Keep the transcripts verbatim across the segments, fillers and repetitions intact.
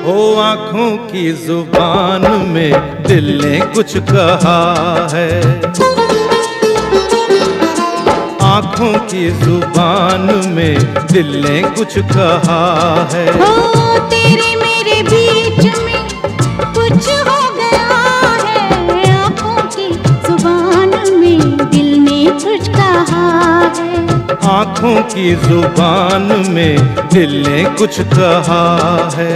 ओ आँखों की जुबान में दिल ने कुछ कहा है। आँखों की जुबान में दिल ने कुछ कहा है। ओ तेरे मेरे बीच में कुछ हो गया है। आँखों की जुबान में दिल ने कुछ कहा है। आँखों की जुबान में दिल ने कुछ कहा है।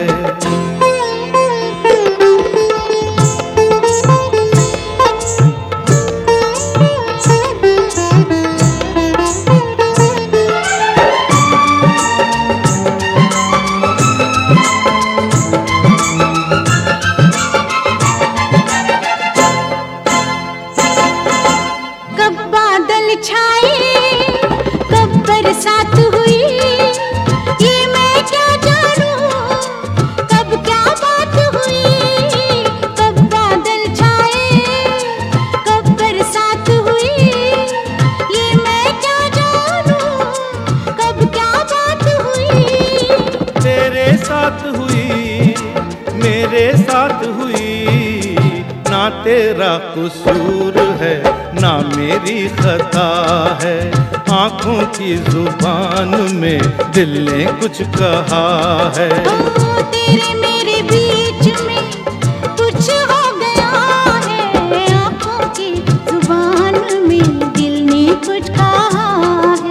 कब बादल छाए, कब बरसात हुई, ये मैं क्या जानूं, कब क्या बात हुई। कब बादल छाए, कब बरसात हुई, ये मैं क्या जानूं, कब क्या बात हुई। तेरे साथ हुई, मेरे साथ हुई, ना तेरा कसूर है ना मेरी खता है। आँखों की जुबान में दिल ने कुछ कहा है। ओ तेरे मेरे बीच में कुछ हो गया है। आँखों की जुबान में दिल ने कुछ कहा है।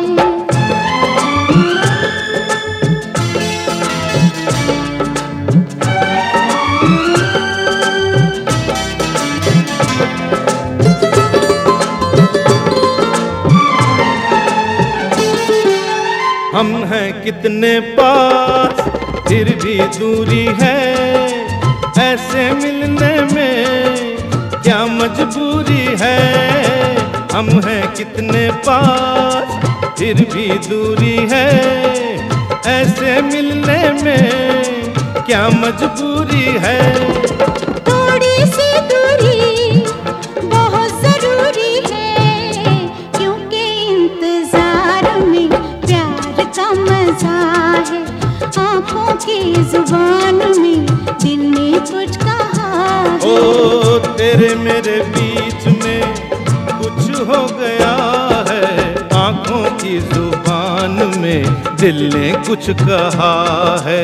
हम हैं कितने पास फिर भी दूरी है। ऐसे मिलने में क्या मजबूरी है। हम हैं कितने पास फिर भी दूरी है। ऐसे मिलने में क्या मजबूरी है। थोड़ी सी दूरी बहुत जरूरी है, क्योंकि इंतजार में प्यार का मजा है। आँखों की जुबान में दिल ने कुछ कहा है। ओ तेरे मेरे बीच में कुछ हो गया है। आँखों की जुबान में दिल ने कुछ कहा है।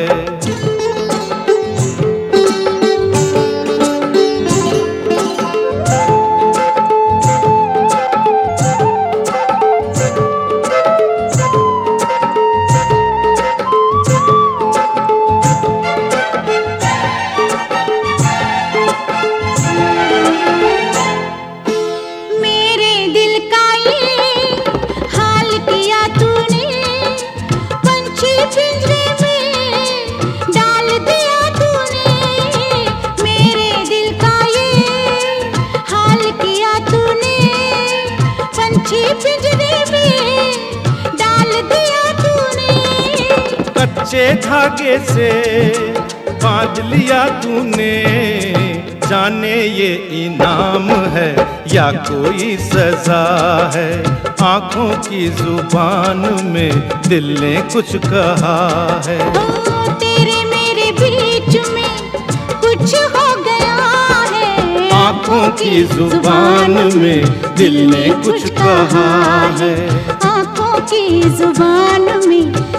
पिंजरे में डाल दिया तूने। कच्चे धागे से बांध लिया तूने। जाने ये इनाम है या कोई सजा है। आँखों की जुबान में दिल ने कुछ कहा है। ओ तेरे मेरे बीच में कुछ हो गया है। आँखों की जुबान में दिल ने कुछ कहा है। आँखों की जुबान में